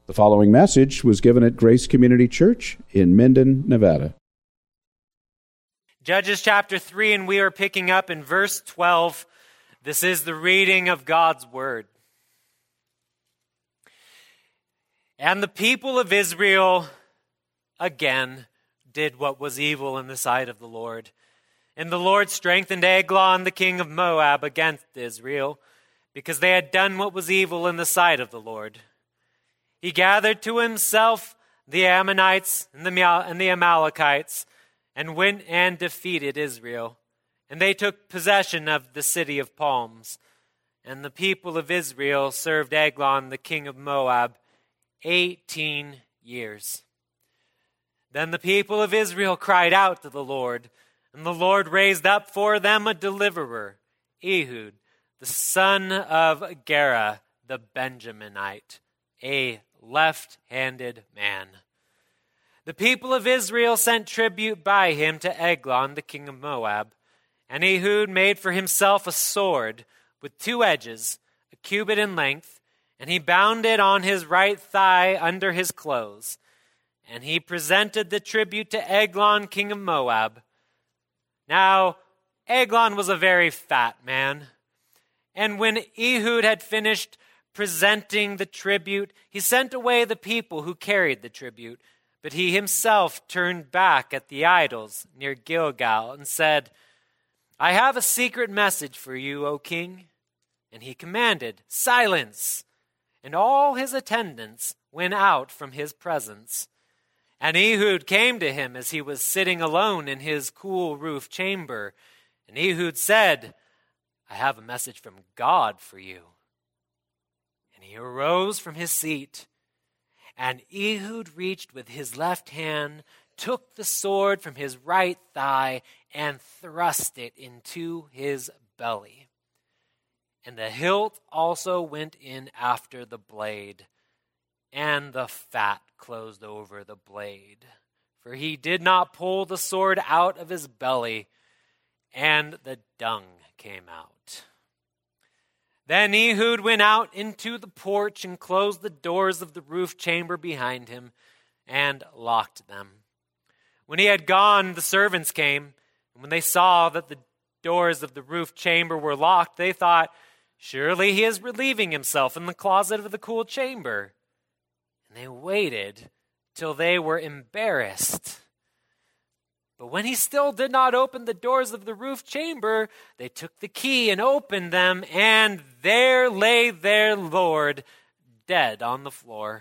The following message was given at Grace Community Church in Minden, Nevada. Judges chapter 3, and we are picking up in verse 12. This is the reading of God's word. And the people of Israel again did what was evil in the sight of the Lord. And the Lord strengthened Eglon, the king of Moab, against Israel, because they had done what was evil in the sight of the Lord. He gathered to himself the Ammonites and the Amalekites, and went and defeated Israel. And they took possession of the city of palms. And the people of Israel served Eglon, the king of Moab, 18 years. Then the people of Israel cried out to the Lord, and the Lord raised up for them a deliverer, Ehud, the son of Gera, the Benjaminite, a left-handed man. The people of Israel sent tribute by him to Eglon, the king of Moab. And Ehud made for himself a sword with two edges, a cubit in length, and he bound it on his right thigh under his clothes. And he presented the tribute to Eglon, king of Moab. Now, Eglon was a very fat man. And when Ehud had finished presenting the tribute, he sent away the people who carried the tribute. But he himself turned back at the idols near Gilgal and said, I have a secret message for you, O king. And he commanded, silence. And all his attendants went out from his presence. And Ehud came to him as he was sitting alone in his cool roof chamber. And Ehud said, I have a message from God for you. And he arose from his seat, and Ehud reached with his left hand, took the sword from his right thigh, and thrust it into his belly. And the hilt also went in after the blade, and the fat closed over the blade. For he did not pull the sword out of his belly, and the dung came out. Then Ehud went out into the porch and closed the doors of the roof chamber behind him and locked them. When he had gone, the servants came, and when they saw that the doors of the roof chamber were locked, they thought, surely he is relieving himself in the closet of the cool chamber. And they waited till they were embarrassed. But when he still did not open the doors of the roof chamber, they took the key and opened them, and there lay their Lord dead on the floor.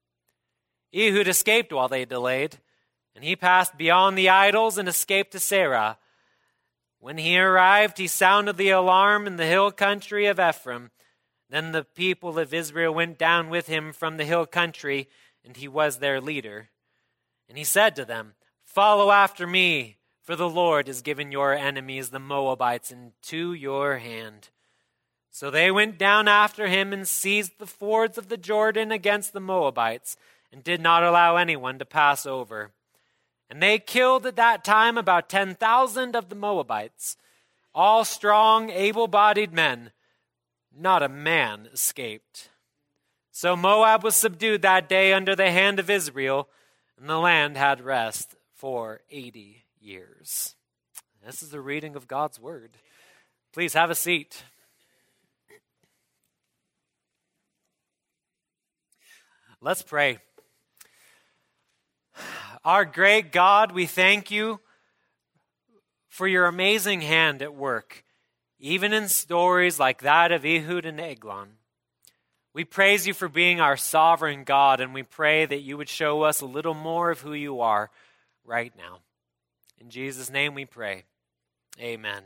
Ehud escaped while they delayed, and he passed beyond the idols and escaped to Serah. When he arrived, he sounded the alarm in the hill country of Ephraim. Then the people of Israel went down with him from the hill country, and he was their leader. And he said to them, follow after me, for the Lord has given your enemies, the Moabites, into your hand. So they went down after him and seized the fords of the Jordan against the Moabites, and did not allow anyone to pass over. And they killed at that time about 10,000 of the Moabites, all strong, able-bodied men. Not a man escaped. So Moab was subdued that day under the hand of Israel, and the land had rest for 80 years. This is the reading of God's word. Please have a seat. Let's pray. Our great God, we thank you for your amazing hand at work, even in stories like that of Ehud and Eglon. We praise you for being our sovereign God, and we pray that you would show us a little more of who you are right now. In Jesus' name we pray. Amen.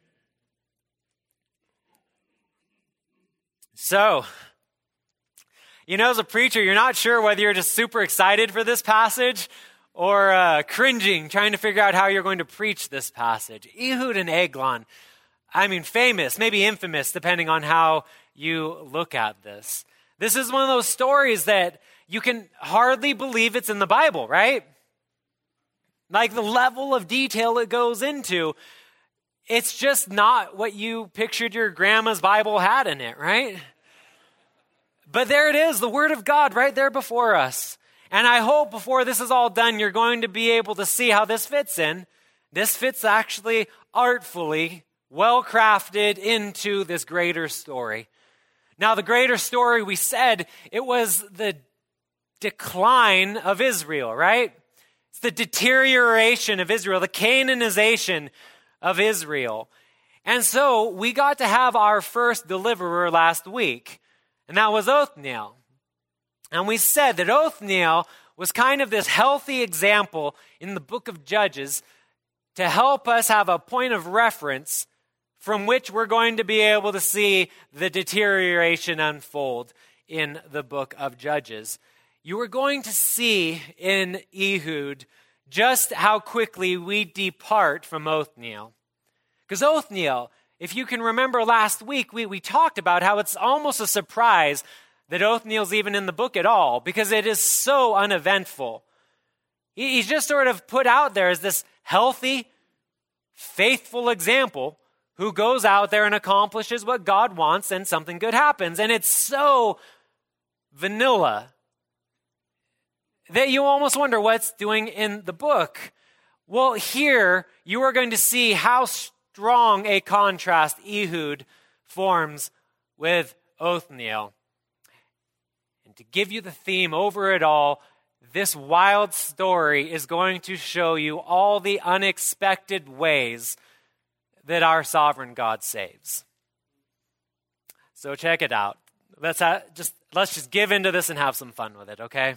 So, as a preacher, you're not sure whether you're just super excited for this passage or cringing, trying to figure out how you're going to preach this passage. Ehud and Eglon, famous, maybe infamous, depending on how you look at this. This is one of those stories that you can hardly believe it's in the Bible, right? Like the level of detail it goes into, it's just not what you pictured your grandma's Bible had in it, right? But there it is, the Word of God right there before us. And I hope before this is all done, you're going to be able to see how this fits in. This fits actually artfully, well crafted into this greater story. Now, the greater story, we said, it was the decline of Israel, right? It's the deterioration of Israel, the Canaanization of Israel. And so we got to have our first deliverer last week, and that was Othniel. And we said that Othniel was kind of this healthy example in the book of Judges to help us have a point of reference from which we're going to be able to see the deterioration unfold in the book of Judges. You are going to see in Ehud just how quickly we depart from Othniel. Because Othniel, if you can remember last week, we talked about how it's almost a surprise that Othniel's even in the book at all, because it is so uneventful. He's just sort of put out there as this healthy, faithful example who goes out there and accomplishes what God wants, and something good happens. And it's so vanilla that you almost wonder what's doing in the book. Well, here you are going to see how strong a contrast Ehud forms with Othniel. And to give you the theme over it all, this wild story is going to show you all the unexpected ways that our sovereign God saves. So check it out. Let's just give into this and have some fun with it, okay?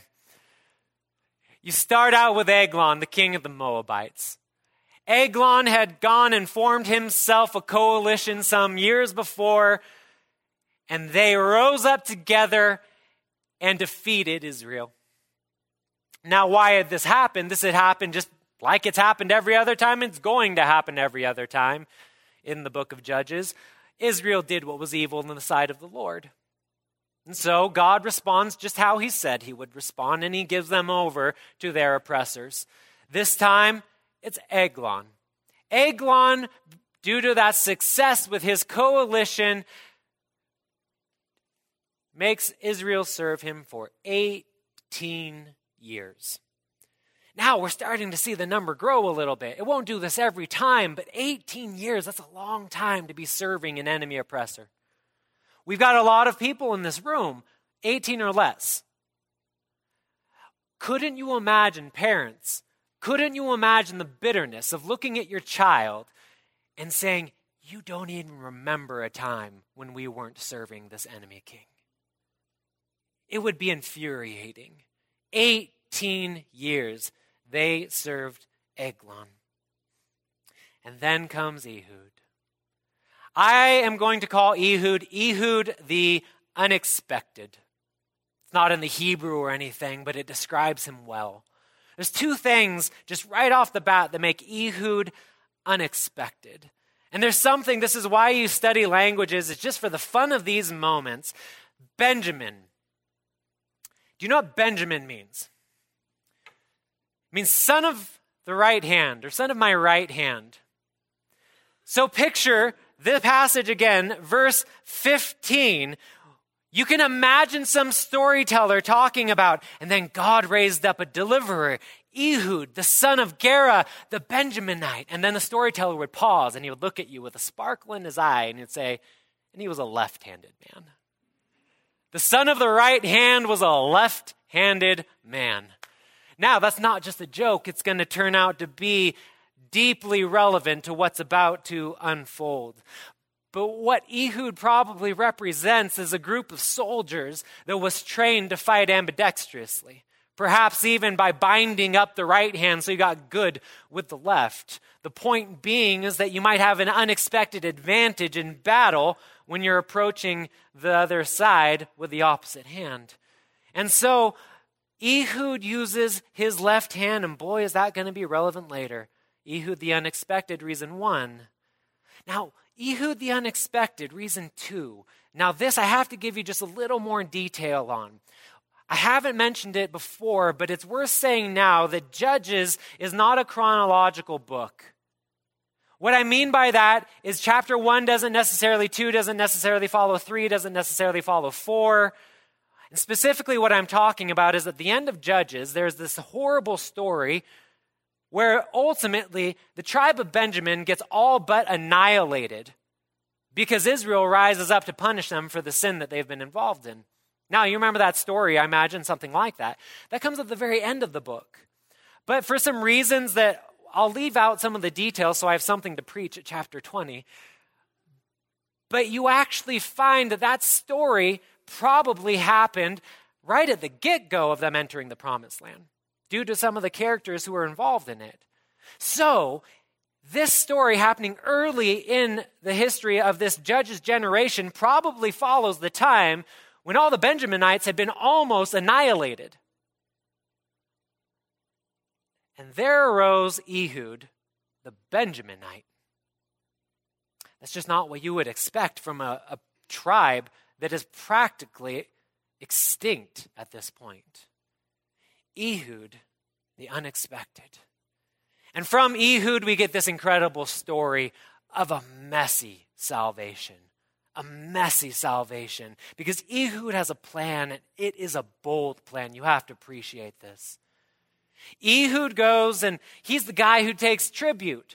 You start out with Eglon, the king of the Moabites. Eglon had gone and formed himself a coalition some years before, and they rose up together and defeated Israel. Now, why had this happened? This had happened just like it's happened every other time. It's going to happen every other time in the book of Judges. Israel did what was evil in the sight of the Lord. And so God responds just how he said he would respond, and he gives them over to their oppressors. This time, it's Eglon. Eglon, due to that success with his coalition, makes Israel serve him for 18 years. Now we're starting to see the number grow a little bit. It won't do this every time, but 18 years, that's a long time to be serving an enemy oppressor. We've got a lot of people in this room, 18 or less. Couldn't you imagine, parents, couldn't you imagine the bitterness of looking at your child and saying, you don't even remember a time when we weren't serving this enemy king? It would be infuriating. 18 years they served Eglon. And then comes Ehud. I am going to call Ehud the unexpected. It's not in the Hebrew or anything, but it describes him well. There's two things just right off the bat that make Ehud unexpected. And there's something, this is why you study languages, it's just for the fun of these moments. Benjamin. Do you know what Benjamin means? It means son of the right hand, or son of my right hand. So picture the passage again, verse 15. You can imagine some storyteller talking about, and then God raised up a deliverer, Ehud, the son of Gera, the Benjaminite. And then the storyteller would pause, and he would look at you with a sparkle in his eye, and he'd say, and he was a left-handed man. The son of the right hand was a left-handed man. Now, that's not just a joke. It's going to turn out to be deeply relevant to what's about to unfold. But what Ehud probably represents is a group of soldiers that was trained to fight ambidextrously, perhaps even by binding up the right hand so you got good with the left. The point being is that you might have an unexpected advantage in battle when you're approaching the other side with the opposite hand. And so Ehud uses his left hand, and boy, is that going to be relevant later. Ehud the unexpected, reason 1. Now, Ehud the unexpected, reason 2. Now this I have to give you just a little more detail on. I haven't mentioned it before, but it's worth saying now that Judges is not a chronological book. What I mean by that is chapter 1 doesn't necessarily, 2 doesn't necessarily follow 3, doesn't necessarily follow 4. And specifically what I'm talking about is at the end of Judges, there's this horrible story where ultimately the tribe of Benjamin gets all but annihilated because Israel rises up to punish them for the sin that they've been involved in. Now, you remember that story, I imagine, something like that. That comes at the very end of the book. But for some reasons that I'll leave out some of the details so I have something to preach at chapter 20. But you actually find that that story probably happened right at the get-go of them entering the promised land due to some of the characters who were involved in it. So, this story happening early in the history of this judge's generation probably follows the time when all the Benjaminites had been almost annihilated. And there arose Ehud, the Benjaminite. That's just not what you would expect from a tribe that is practically extinct at this point. Ehud, the unexpected. And from Ehud, we get this incredible story of a messy salvation. A messy salvation. Because Ehud has a plan, and it is a bold plan. You have to appreciate this. Ehud goes, and he's the guy who takes tribute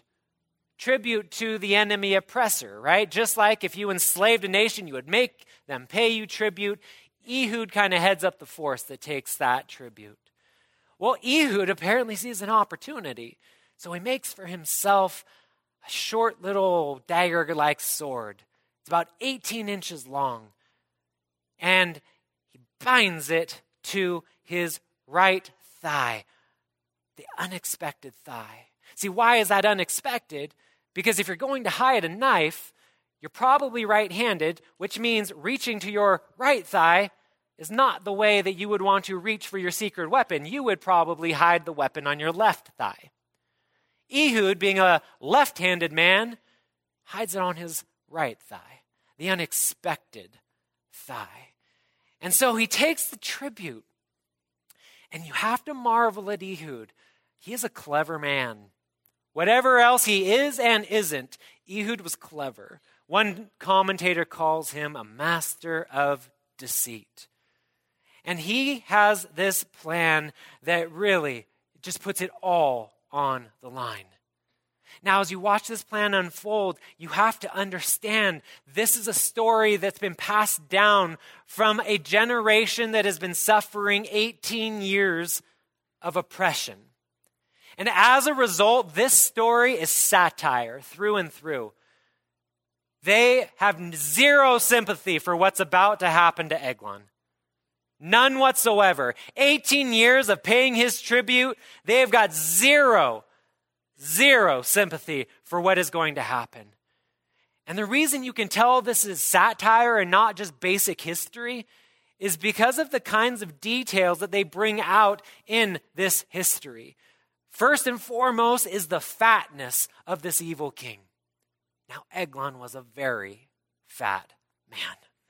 to the enemy oppressor, right? Just like if you enslaved a nation, you would make them pay you tribute. Ehud kind of heads up the force that takes that tribute. Well, Ehud apparently sees an opportunity, so he makes for himself a short little dagger-like sword. It's about 18 inches long, and he binds it to his right thigh, the unexpected thigh. See, why is that unexpected? Because if you're going to hide a knife, you're probably right-handed, which means reaching to your right thigh is not the way that you would want to reach for your secret weapon. You would probably hide the weapon on your left thigh. Ehud, being a left-handed man, hides it on his right thigh, the unexpected thigh. And so he takes the tribute, and you have to marvel at Ehud. He is a clever man. Whatever else he is and isn't, Ehud was clever. One commentator calls him a master of deceit. And he has this plan that really just puts it all on the line. Now, as you watch this plan unfold, you have to understand this is a story that's been passed down from a generation that has been suffering 18 years of oppression. And as a result, this story is satire through and through. They have zero sympathy for what's about to happen to Eglon. None whatsoever. 18 years of paying his tribute, they have got zero sympathy for what is going to happen. And the reason you can tell this is satire and not just basic history is because of the kinds of details that they bring out in this history. First and foremost is the fatness of this evil king. Now, Eglon was a very fat man.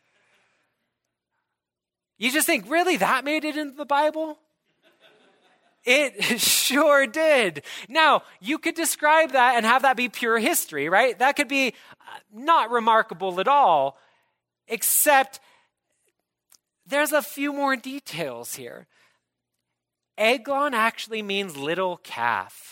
You just think, really, that made it into the Bible? It sure did. Now, you could describe that and have that be pure history, right? That could be not remarkable at all, except there's a few more details here. Eglon actually means little calf.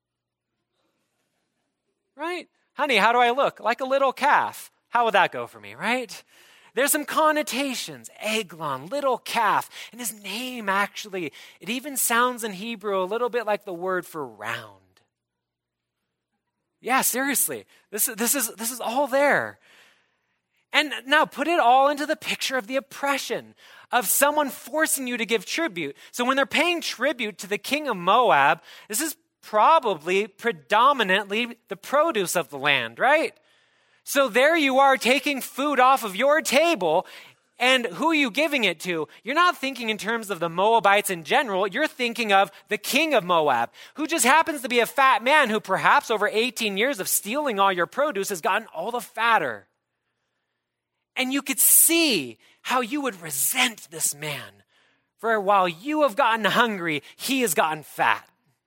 Right? Honey, how do I look? Like a little calf. How would that go for me, right? There's some connotations. Eglon, little calf. And his name actually, it even sounds in Hebrew a little bit like the word for round. Yeah, seriously. This is all there. And now put it all into the picture of the oppression of someone forcing you to give tribute. So when they're paying tribute to the king of Moab, this is probably predominantly the produce of the land, right? So there you are taking food off of your table, and who are you giving it to? You're not thinking in terms of the Moabites in general. You're thinking of the king of Moab, who just happens to be a fat man who perhaps over 18 years of stealing all your produce has gotten all the fatter. And you could see how you would resent this man. For while you have gotten hungry, he has gotten fat.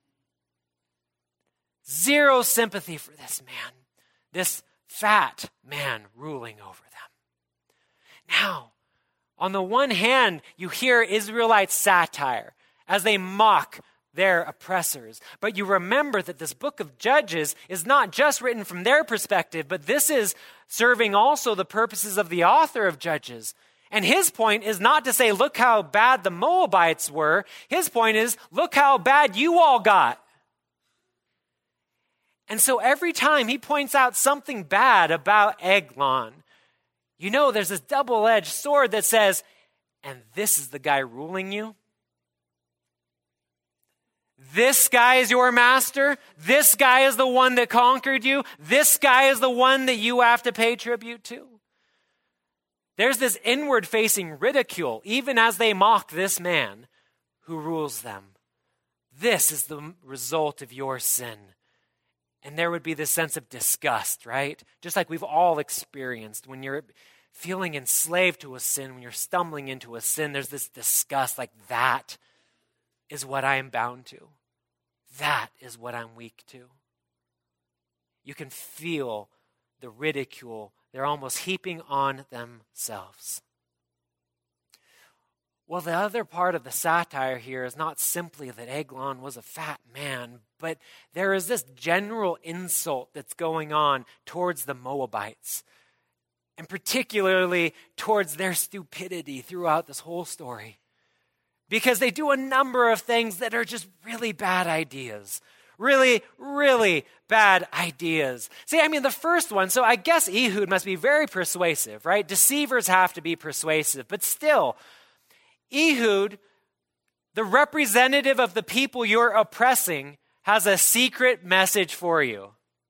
Zero sympathy for this man, this fat man ruling over them. Now, On the one hand, you hear Israelite satire as they mock their oppressors. But you remember that this book of Judges is not just written from their perspective, but this is serving also the purposes of the author of Judges. And his point is not to say, look how bad the Moabites were. His point is, look how bad you all got. And so every time he points out something bad about Eglon, you know there's this double-edged sword that says, and this is the guy ruling you? This guy is your master? This guy is the one that conquered you? This guy is the one that you have to pay tribute to? There's this inward-facing ridicule, even as they mock this man who rules them. This is the result of your sin. And there would be this sense of disgust, right? Just like we've all experienced when you're feeling enslaved to a sin, when you're stumbling into a sin, there's this disgust, like that is what I am bound to. That is what I'm weak to. You can feel the ridicule they're almost heaping on themselves. Well, the other part of the satire here is not simply that Eglon was a fat man, but there is this general insult that's going on towards the Moabites, and particularly towards their stupidity throughout this whole story. Because they do a number of things that are just really bad ideas. Really, really bad ideas. See, the first one, so I guess Ehud must be very persuasive, right? Deceivers have to be persuasive, but still, Ehud, the representative of the people you're oppressing, has a secret message for you.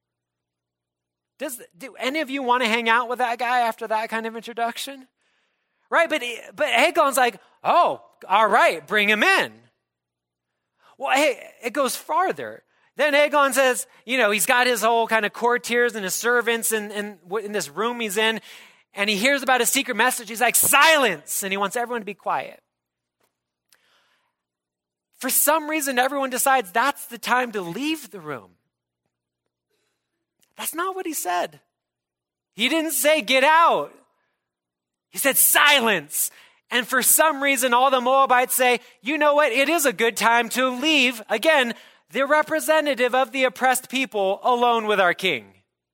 Do any of you want to hang out with that guy after that kind of introduction? Right, but Eglon's like, oh, all right, bring him in. Well, hey, it goes farther. Then Eglon says, he's got his whole kind of courtiers and his servants in this room he's in, and he hears about a secret message. He's like, silence, and he wants everyone to be quiet. For some reason, everyone decides that's the time to leave the room. That's not what he said. He didn't say, get out. He said, silence. And for some reason, all the Moabites say, you know what? It is a good time to leave. Again, the representative of the oppressed people alone with our king.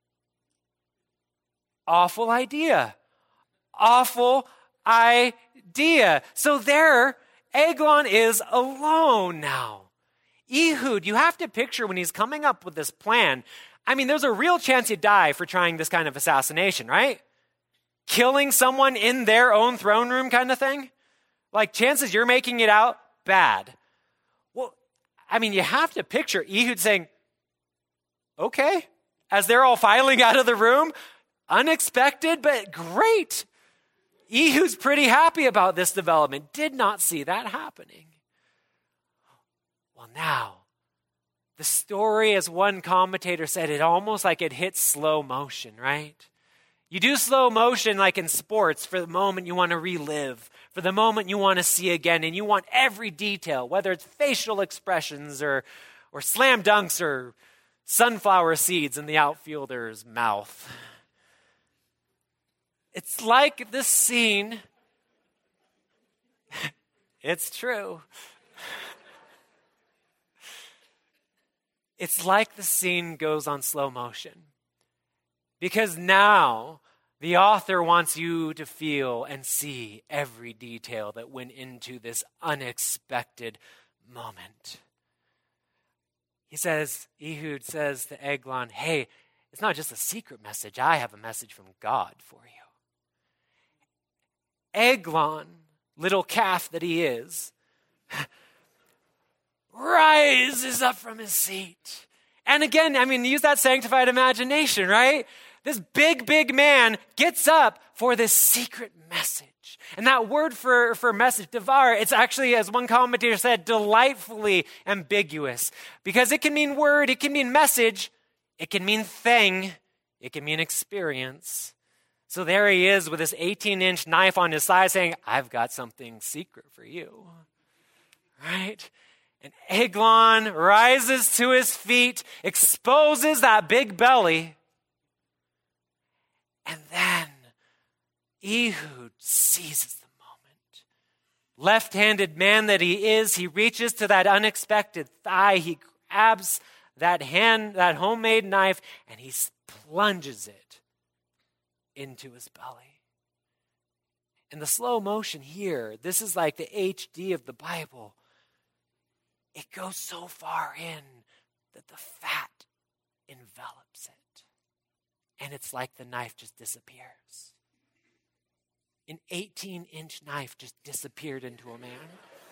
Awful idea. Awful idea. So there, Eglon is alone now. Ehud, you have to picture when he's coming up with this plan. There's a real chance you die for trying this kind of assassination, right? Killing someone in their own throne room kind of thing? Like chances you're making it out, bad. Well, you have to picture Ehud saying, okay, as they're all filing out of the room, unexpected, but great. Ehud's pretty happy about this development. Did not see that happening. Well, now, the story, as one commentator said, it almost like it hits slow motion, right? You do slow motion like in sports for the moment you want to relive, for the moment you want to see again, and you want every detail, whether it's facial expressions or slam dunks or sunflower seeds in the outfielder's mouth. It's like this scene. It's true. It's like the scene goes on slow motion. Because now the author wants you to feel and see every detail that went into this unexpected moment. Ehud says to Eglon, hey, it's not just a secret message. I have a message from God for you. Eglon, little calf that he is, rises up from his seat. And again, use that sanctified imagination, right? This big man gets up for this secret message. And that word for message, devar, it's actually, as one commentator said, delightfully ambiguous. Because it can mean word, it can mean message, it can mean thing, it can mean experience. So there he is with this 18-inch knife on his side saying, I've got something secret for you. Right? And Eglon rises to his feet, exposes that big belly, and then Ehud seizes the moment. left-handed man that he is, he reaches to that unexpected thigh. He grabs that homemade knife, and he plunges it into his belly. In the slow motion here, this is like the HD of the Bible. It goes so far in that the fat envelops it. And it's like the knife just disappears. An 18-inch knife just disappeared into a man.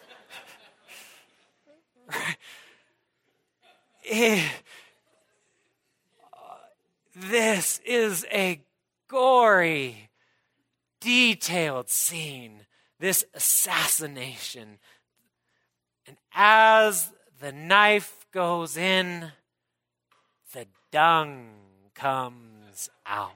This is a gory, detailed scene, this assassination. And as the knife goes in, the dung comes out.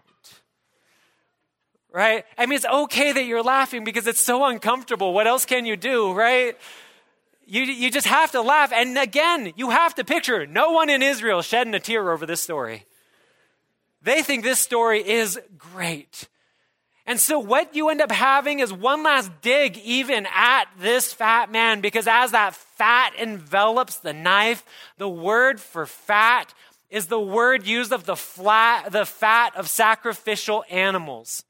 Right? I mean, it's okay that you're laughing because it's so uncomfortable. What else can you do, right? You just have to laugh. And again, you have to picture, no one in Israel shedding a tear over this story. They think this story is great. And so what you end up having is one last dig even at this fat man, because as that fat envelops the knife, the word for fat is the word used of the fat of sacrificial animals.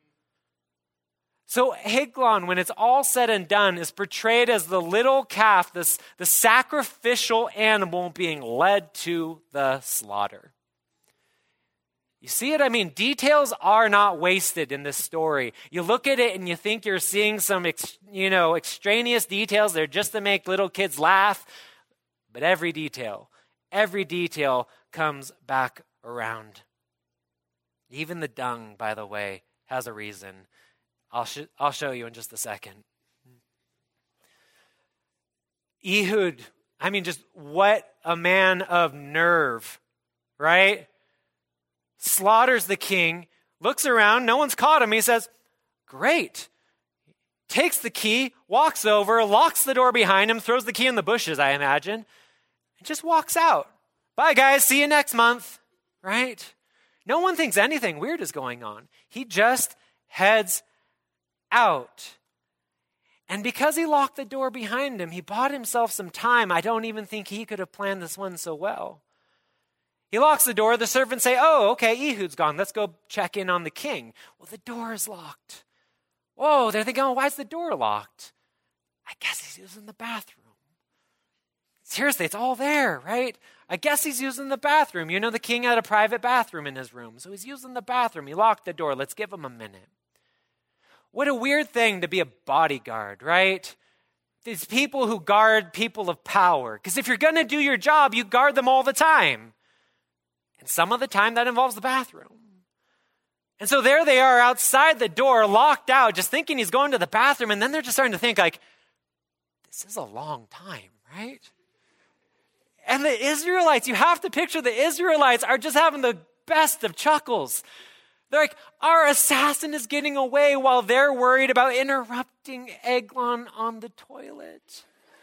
So Eglon, when it's all said and done, is portrayed as the little calf, the sacrificial animal being led to the slaughter. You see it? I mean, details are not wasted in this story. You look at it and you think you're seeing some, extraneous details. They're just to make little kids laugh. But every detail comes back around. Even the dung, by the way, has a reason. I'll show you in just a second. Ehud, I mean, just what a man of nerve, right? Slaughters the king, looks around, no one's caught him. He says, great. Takes the key, walks over, locks the door behind him, throws the key in the bushes, I imagine, and just walks out. Bye, guys. See you next month, right? No one thinks anything weird is going on. He just heads out. And because he locked the door behind him, he bought himself some time. I don't even think he could have planned this one so well. He locks the door. The servants say, oh, okay, Ehud's gone. Let's go check in on the king. Well, the door is locked. Whoa, they're thinking, oh, why is the door locked? I guess he's using the bathroom. Seriously, it's all there, right? I guess he's using the bathroom. You know, the king had a private bathroom in his room, so he's using the bathroom. He locked the door. Let's give him a minute. What a weird thing to be a bodyguard, right? These people who guard people of power. Because if you're going to do your job, you guard them all the time. And some of the time that involves the bathroom. And so there they are outside the door, locked out, just thinking he's going to the bathroom. And then they're just starting to think like, this is a long time, right? And the Israelites, you have to picture the Israelites are just having the best of chuckles. They're like, our assassin is getting away while they're worried about interrupting Eglon on the toilet.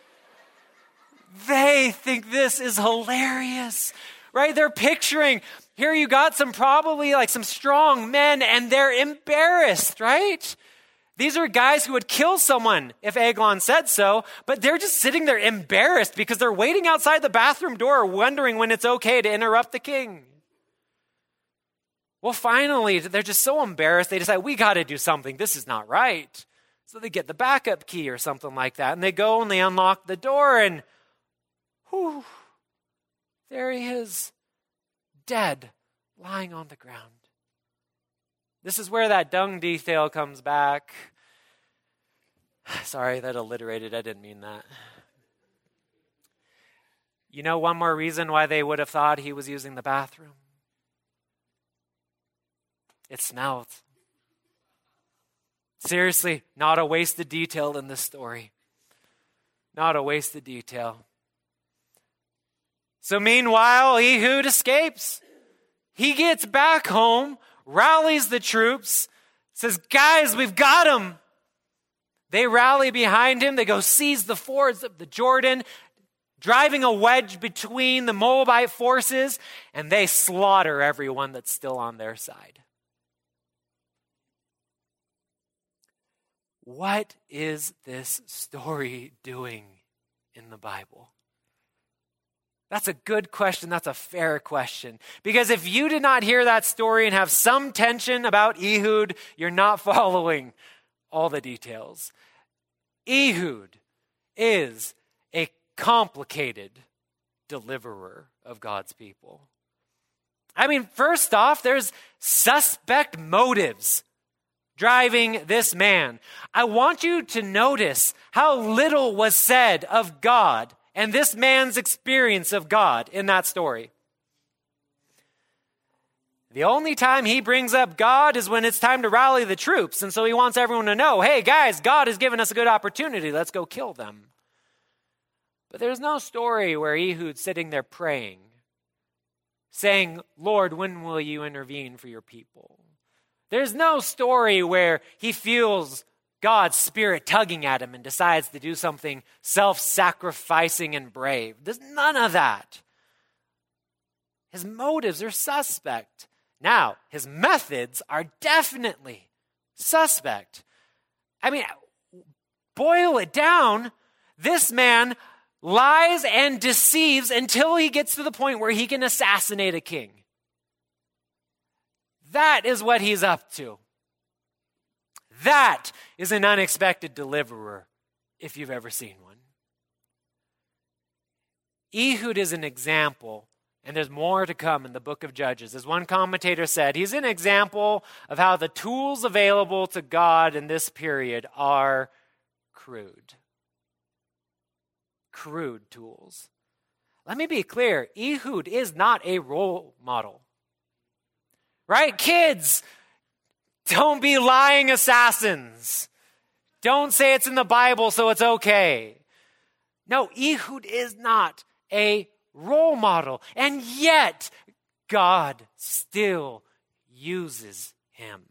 They think this is hilarious, right? They're picturing, here you got probably some strong men, and they're embarrassed, right? These are guys who would kill someone if Eglon said so, but they're just sitting there embarrassed because they're waiting outside the bathroom door wondering when it's okay to interrupt the king. Well, finally, they're just so embarrassed, they decide, we got to do something. This is not right. So they get the backup key or something like that, and they go and they unlock the door, and whew, there he is, dead, lying on the ground. This is where that dung detail comes back. Sorry, that alliterated. I didn't mean that. You know one more reason why they would have thought he was using the bathroom? It smelled. Seriously, not a wasted detail in this story. Not a wasted detail. So meanwhile, Ehud escapes. He gets back home, rallies the troops, says, guys, we've got him. They rally behind him. They go seize the fords of the Jordan, driving a wedge between the Moabite forces, and they slaughter everyone that's still on their side. what is this story doing in the Bible? That's a good question. That's a fair question. Because if you did not hear that story and have some tension about Ehud, you're not following all the details. Ehud is a complicated deliverer of God's people. I mean, first off, there's suspect motives driving this man. I want you to notice how little was said of God and this man's experience of God in that story. The only time he brings up God is when it's time to rally the troops. And so he wants everyone to know, hey guys, God has given us a good opportunity. Let's go kill them. But there's no story where Ehud's sitting there praying, saying, Lord, when will you intervene for your people? There's no story where he feels God's Spirit tugging at him and decides to do something self-sacrificing and brave. There's none of that. His motives are suspect. Now, his methods are definitely suspect. I mean, boil it down, this man lies and deceives until he gets to the point where he can assassinate a king. That is what he's up to. That is an unexpected deliverer, if you've ever seen one. Ehud is an example, and there's more to come in the book of Judges. As one commentator said, he's an example of how the tools available to God in this period are crude. Crude tools. Let me be clear, Ehud is not a role model. Right? Kids, don't be lying assassins. Don't say it's in the Bible so it's okay. No, Ehud is not a role model. And yet, God still uses him.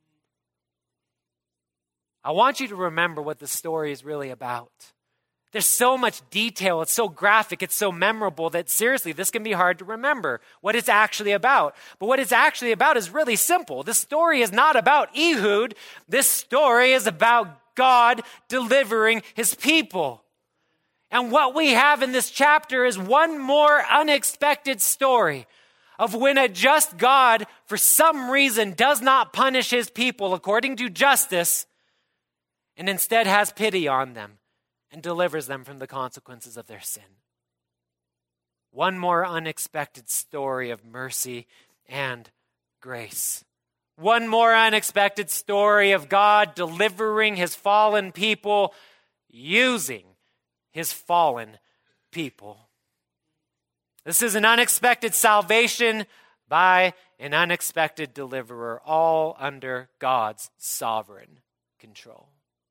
I want you to remember what the story is really about. There's so much detail, it's so graphic, it's so memorable that seriously, this can be hard to remember what it's actually about. But what it's actually about is really simple. This story is not about Ehud. This story is about God delivering his people. And what we have in this chapter is one more unexpected story of when a just God, for some reason, does not punish his people according to justice and instead has pity on them and delivers them from the consequences of their sin. One more unexpected story of mercy and grace. One more unexpected story of God delivering his fallen people using his fallen people. This is an unexpected salvation by an unexpected deliverer, all under God's sovereign control.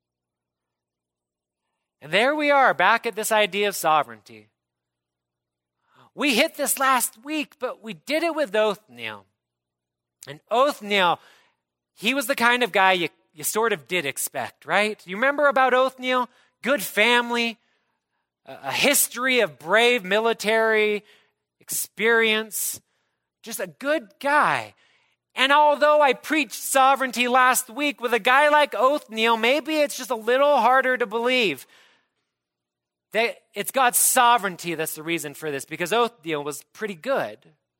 And there we are, back at this idea of sovereignty. We hit this last week, but we did it with Othniel. And Othniel, he was the kind of guy you sort of did expect, right? You remember about Othniel? Good family, a history of brave military experience, just a good guy. And although I preached sovereignty last week, with a guy like Othniel, maybe it's just a little harder to believe that it's God's sovereignty that's the reason for this, because Othniel was pretty good.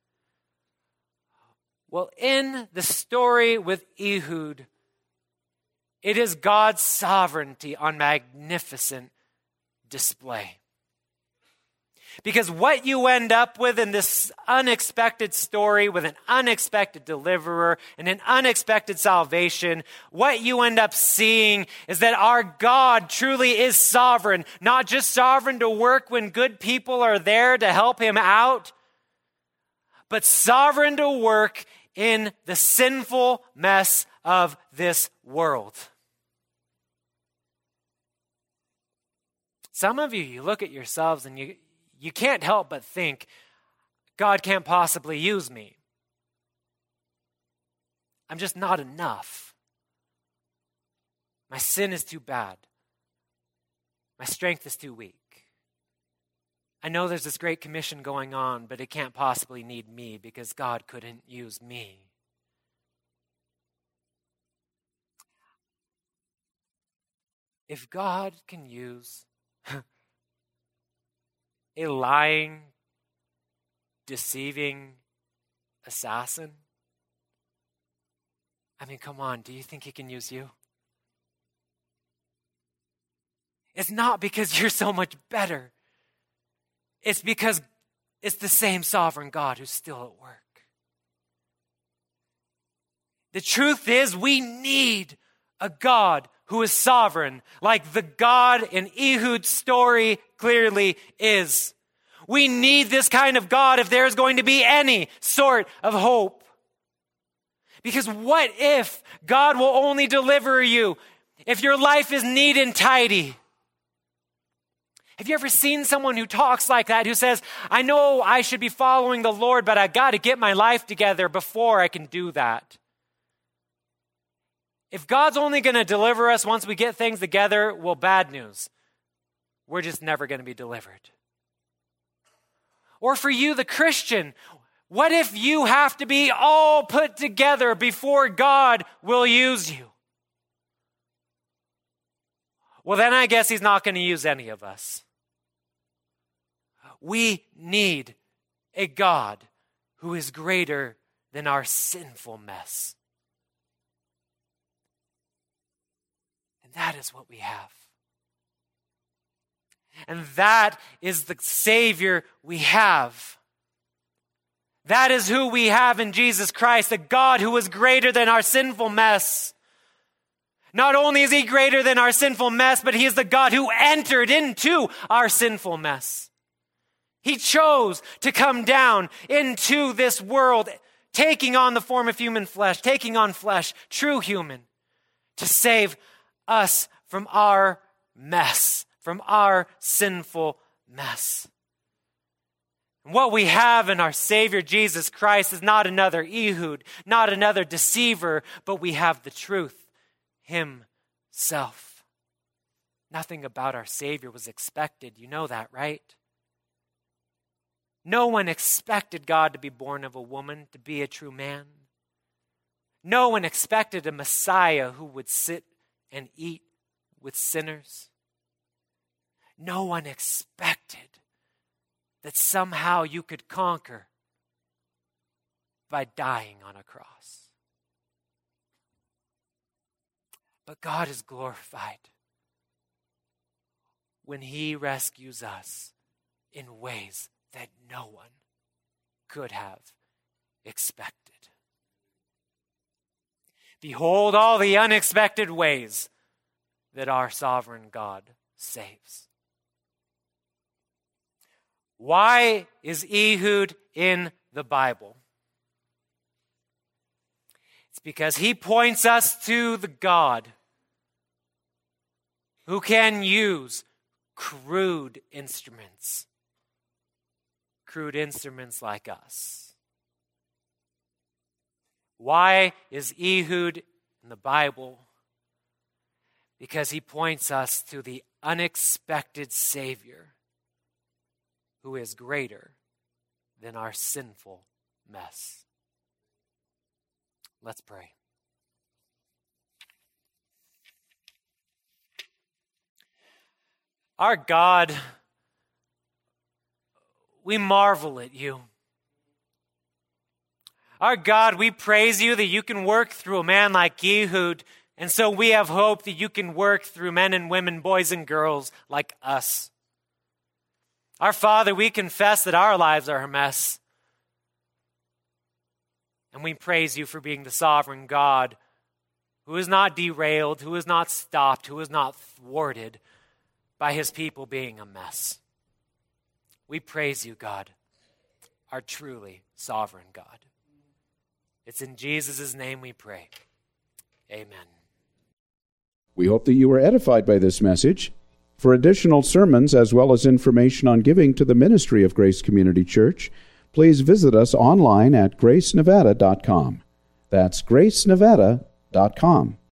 Well, in the story with Ehud, it is God's sovereignty on magnificent display. Because what you end up with in this unexpected story with an unexpected deliverer and an unexpected salvation, what you end up seeing is that our God truly is sovereign, not just sovereign to work when good people are there to help him out, but sovereign to work in the sinful mess of this world. Some of you look at yourselves and you can't help but think, God can't possibly use me. I'm just not enough. My sin is too bad. My strength is too weak. I know there's this great commission going on, but it can't possibly need me because God couldn't use me. If God can use a lying, deceiving assassin, I mean, come on, do you think he can use you? It's not because you're so much better. It's because it's the same sovereign God who's still at work. The truth is, we need a God who is sovereign, like the God in Ehud's story clearly is. We need this kind of God if there's going to be any sort of hope. Because what if God will only deliver you if your life is neat and tidy? Have you ever seen someone who talks like that, who says, I know I should be following the Lord, but I got to get my life together before I can do that? If God's only going to deliver us once we get things together, well, bad news. We're just never going to be delivered. Or for you, the Christian, what if you have to be all put together before God will use you? Well, then I guess he's not going to use any of us. We need a God who is greater than our sinful mess. And that is what we have. And that is the Savior we have. That is who we have in Jesus Christ, a God who is greater than our sinful mess. Not only is he greater than our sinful mess, but he is the God who entered into our sinful mess. He chose to come down into this world, taking on the form of human flesh, taking on flesh, true human, to save us from our mess, from our sinful mess. And what we have in our Savior Jesus Christ is not another Ehud, not another deceiver, but we have the truth, himself. Nothing about our Savior was expected. You know that, right? No one expected God to be born of a woman, to be a true man. No one expected a Messiah who would sit and eat with sinners. No one expected that somehow you could conquer by dying on a cross. But God is glorified when he rescues us in ways that no one could have expected. Behold all the unexpected ways that our sovereign God saves. Why is Ehud in the Bible? It's because he points us to the God who can use crude instruments like us. Why is Ehud in the Bible? Because he points us to the unexpected Savior who is greater than our sinful mess. Let's pray. Our God, we marvel at you. Our God, we praise you that you can work through a man like Ehud, and so we have hope that you can work through men and women, boys and girls like us. Our Father, we confess that our lives are a mess. And we praise you for being the sovereign God who is not derailed, who is not stopped, who is not thwarted by his people being a mess. We praise you, God, our truly sovereign God. It's in Jesus' name we pray. Amen. We hope that you were edified by this message. For additional sermons as well as information on giving to the ministry of Grace Community Church, please visit us online at gracenevada.com. That's gracenevada.com.